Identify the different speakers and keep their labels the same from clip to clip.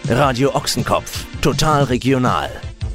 Speaker 1: Radio Ochsenkopf. Total regional.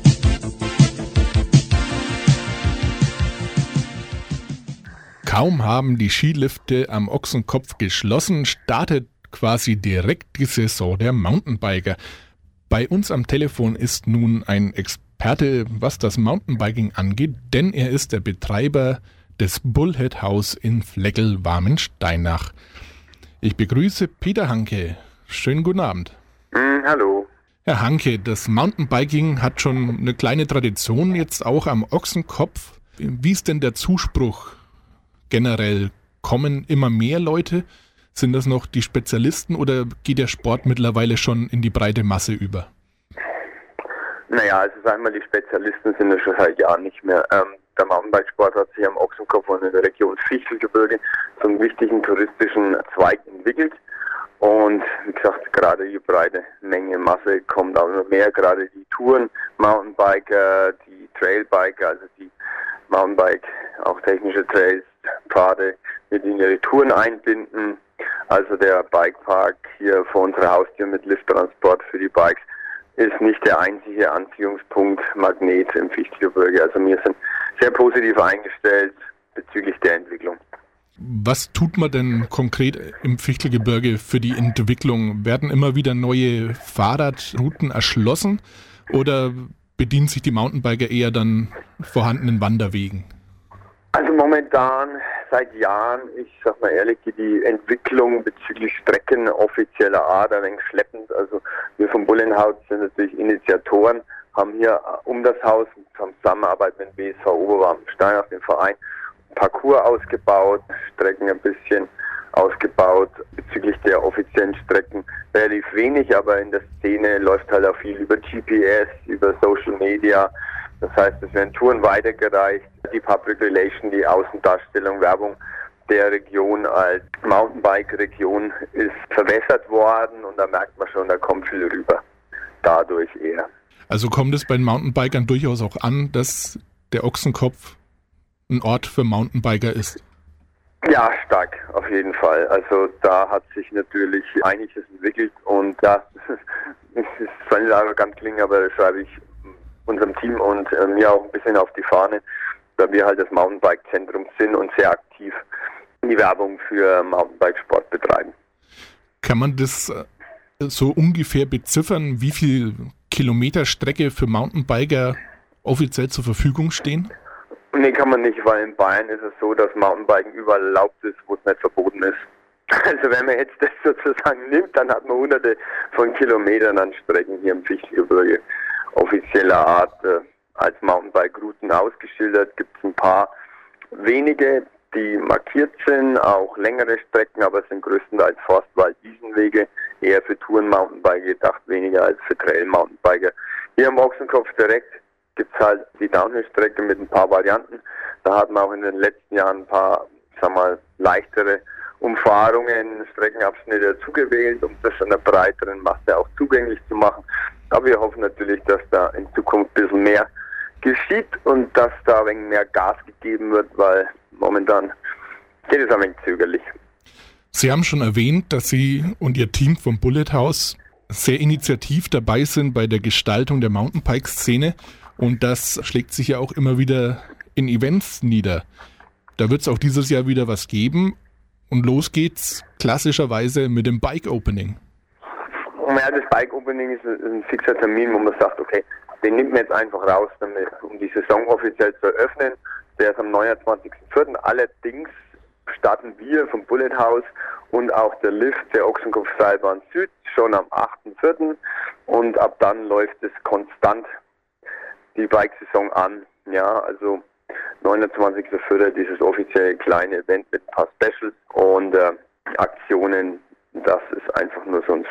Speaker 2: Kaum haben die Skilifte am Ochsenkopf geschlossen, startet quasi direkt die Saison der Mountainbiker. Bei uns am Telefon ist nun ein Experte, was das Mountainbiking angeht, denn er ist der Betreiber des Bullhead House in Fleckel-Warmensteinach. Ich begrüße Peter Hanke. Schönen guten Abend.
Speaker 3: Hallo.
Speaker 2: Herr Hanke, das Mountainbiking hat schon eine kleine Tradition jetzt auch am Ochsenkopf. Wie ist denn der Zuspruch generell? Kommen immer mehr Leute? Sind das noch die Spezialisten oder geht der Sport mittlerweile schon in die breite Masse über?
Speaker 3: Naja, also sagen wir, die Spezialisten sind ja schon seit Jahren nicht mehr. Der Mountainbikesport hat sich am Ochsenkopf und in der Region Fichtelgebirge zu einem wichtigen touristischen Zweig entwickelt. Und wie gesagt, gerade die breite Menge Masse kommt auch immer mehr, gerade die Touren-Mountainbiker, die Trailbiker, also die Mountainbike, auch technische Trails, Pfade mit in ihre Touren einbinden. Also der Bikepark hier vor unserer Haustür mit Lifttransport für die Bikes ist nicht der einzige Anziehungspunkt, Magnet im Fichtelgebirge. Also wir sind sehr positiv eingestellt bezüglich der Entwicklung.
Speaker 2: Was tut man denn konkret im Fichtelgebirge für die Entwicklung? Werden immer wieder neue Fahrradrouten erschlossen oder bedienen sich die Mountainbiker eher dann vorhandenen Wanderwegen?
Speaker 3: Also momentan, seit Jahren, ich sag mal ehrlich, geht die Entwicklung bezüglich Strecken offizieller Art ein wenig schleppend. Also wir vom Bullenhaus sind natürlich Initiatoren, haben hier um das Haus, haben Zusammenarbeit mit dem BSV Oberwarmensteinach, dem Verein, Parcours ausgebaut, Strecken ein bisschen ausgebaut. Bezüglich der offiziellen Strecken relativ wenig, aber in der Szene läuft halt auch viel über GPS, über Social Media. Das heißt, es werden Touren weitergereicht. Die Public Relation, die Außendarstellung, Werbung der Region als Mountainbike-Region ist verwässert worden und da merkt man schon, da kommt viel rüber. Dadurch eher.
Speaker 2: Also kommt es bei den Mountainbikern durchaus auch an, dass der Ochsenkopf ein Ort für Mountainbiker ist?
Speaker 3: Ja, stark, auf jeden Fall. Also da hat sich natürlich einiges entwickelt und ja, es soll nicht arrogant klingen, aber das schreibe ich unserem Team und mir auch ein bisschen auf die Fahne, da wir halt das Mountainbike-Zentrum sind und sehr aktiv die Werbung für Mountainbikesport betreiben.
Speaker 2: Kann man das so ungefähr beziffern, wie viel Kilometer Strecke für Mountainbiker offiziell zur Verfügung stehen?
Speaker 3: Nee, kann man nicht, weil in Bayern ist es so, dass Mountainbiken überall erlaubt ist, wo es nicht verboten ist. Also wenn man jetzt das sozusagen nimmt, dann hat man hunderte von Kilometern an Strecken hier im Fichtelgebirge offizieller Art als Mountainbike-Routen ausgeschildert. Gibt es ein paar wenige, die markiert sind, auch längere Strecken, aber es sind größtenteils Forstwald-Wiesenwege, eher für Touren-Mountainbiker gedacht, weniger als für Trail-Mountainbiker. Hier am Ochsenkopf direkt gibt es halt die Downhill-Strecke mit ein paar Varianten. Da hat man auch in den letzten Jahren ein paar, leichtere Umfahrungen, Streckenabschnitte dazugewählt, um das einer breiteren Masse auch zugänglich zu machen. Aber wir hoffen natürlich, dass da in Zukunft ein bisschen mehr geschieht und dass da ein wenig mehr Gas gegeben wird, weil momentan geht es ein wenig zögerlich.
Speaker 2: Sie haben schon erwähnt, dass Sie und Ihr Team vom Bullet House sehr initiativ dabei sind bei der Gestaltung der Mountainbike-Szene und das schlägt sich ja auch immer wieder in Events nieder. Da wird es auch dieses Jahr wieder was geben und los geht's klassischerweise mit dem Bike-Opening.
Speaker 3: Ja, das Bike-Opening ist ein fixer Termin, wo man sagt, okay, den nimmt man jetzt einfach raus, um die Saison offiziell zu eröffnen. Der ist am 29.04. Allerdings starten wir vom Bullet House und auch der Lift der Ochsenkopf-Seilbahn Süd schon am 8.04. und ab dann läuft es konstant die Bike-Saison an. Ja, also 29.04. dieses offizielle kleine Event mit ein paar Specials und Aktionen. Das ist einfach nur so ein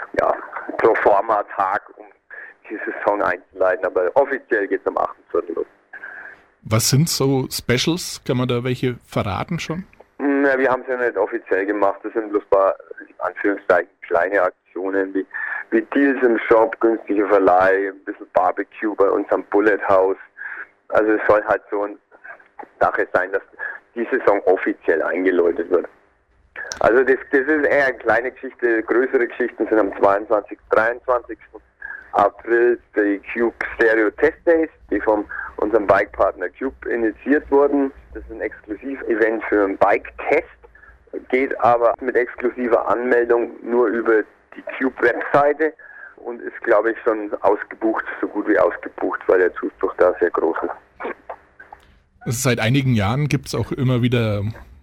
Speaker 3: Proforma-Tag, um die Saison einzuleiten, aber offiziell geht es am 8.04. los.
Speaker 2: Was sind so Specials? Kann man da welche verraten schon?
Speaker 3: Ja, wir haben es ja nicht offiziell gemacht. Das sind bloß ein paar, in Anführungszeichen, kleine Aktionen wie Deals im Shop, günstige Verleih, ein bisschen Barbecue bei uns am Bullet House. Also es soll halt so eine Sache sein, dass die Saison offiziell eingeläutet wird. Also das ist eher eine kleine Geschichte. Größere Geschichten sind am 22. 23. April die Cube Stereo Test Days, die von unserem Bike-Partner Cube initiiert wurden. Das ist ein Exklusiv-Event für einen Bike-Test, geht aber mit exklusiver Anmeldung nur über die Cube-Webseite und ist, glaube ich, schon ausgebucht, so gut wie ausgebucht, weil der Zuspruch da sehr groß ist.
Speaker 2: Seit einigen Jahren gibt es auch immer wieder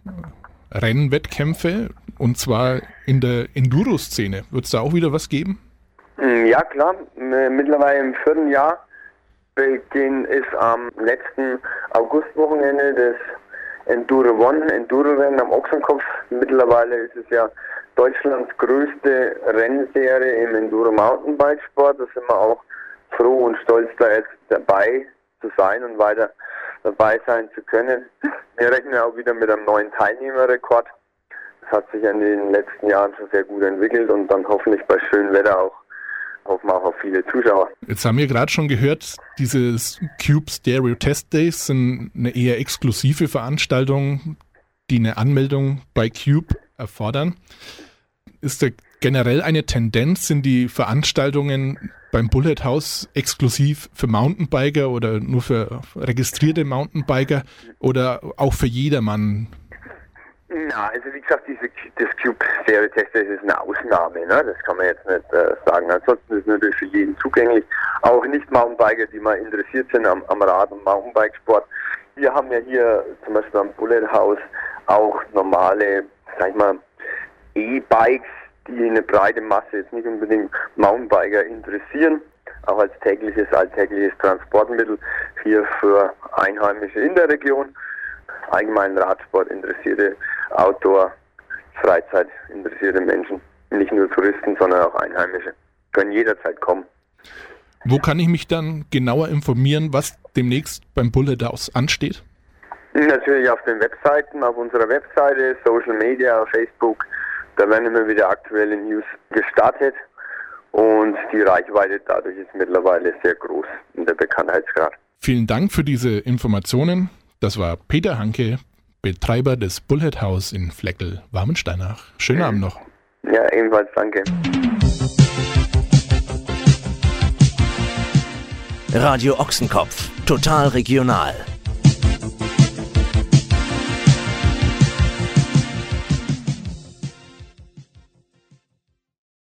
Speaker 2: Rennwettkämpfe, und zwar in der Enduro-Szene. Wird es da auch wieder was geben?
Speaker 3: Ja, klar. Mittlerweile im 4. Jahr Beginn ist am letzten Augustwochenende das Enduro One, Enduro-Rennen am Ochsenkopf. Mittlerweile ist es ja Deutschlands größte Rennserie im Enduro-Mountainbike-Sport. Da sind wir auch froh und stolz, da jetzt dabei zu sein und weiter dabei sein zu können. Wir rechnen auch wieder mit einem neuen Teilnehmerrekord. Das hat sich in den letzten Jahren schon sehr gut entwickelt und dann hoffentlich bei schönem Wetter auch hoffen wir auch auf viele Zuschauer.
Speaker 2: Jetzt haben wir gerade schon gehört, diese Cube Stereo Test Days sind eine eher exklusive Veranstaltung, die eine Anmeldung bei Cube erfordern. Ist da generell eine Tendenz, sind die Veranstaltungen beim Bullet House exklusiv für Mountainbiker oder nur für registrierte Mountainbiker oder auch für jedermann?
Speaker 3: Na, also wie gesagt, das Cube Stereo Test Days ist eine Ausnahme, ne? Das kann man jetzt nicht sagen. Ansonsten ist es natürlich für jeden zugänglich. Auch Nicht-Mountainbiker, die mal interessiert sind am Rad- und Mountainbikesport. Wir haben ja hier zum Beispiel am Bullet House auch normale, sag ich mal, E-Bikes, die eine breite Masse jetzt nicht unbedingt Mountainbiker interessieren. Auch als alltägliches Transportmittel hier für Einheimische in der Region. Allgemein Radsport interessierte, Outdoor, Freizeit interessierte Menschen, nicht nur Touristen, sondern auch Einheimische, können jederzeit kommen.
Speaker 2: Wo kann ich mich dann genauer informieren, was demnächst beim Bullet House ansteht?
Speaker 3: Natürlich auf den Webseiten, auf unserer Webseite, Social Media, Facebook, da werden immer wieder aktuelle News gestartet und die Reichweite dadurch ist mittlerweile sehr groß in der Bekanntheitsgrad.
Speaker 2: Vielen Dank für diese Informationen. Das war Peter Hanke, Betreiber des Bullet House in Fleckel-Warmensteinach. Schönen Abend noch.
Speaker 3: Ja, ebenfalls danke.
Speaker 1: Radio Ochsenkopf, total regional.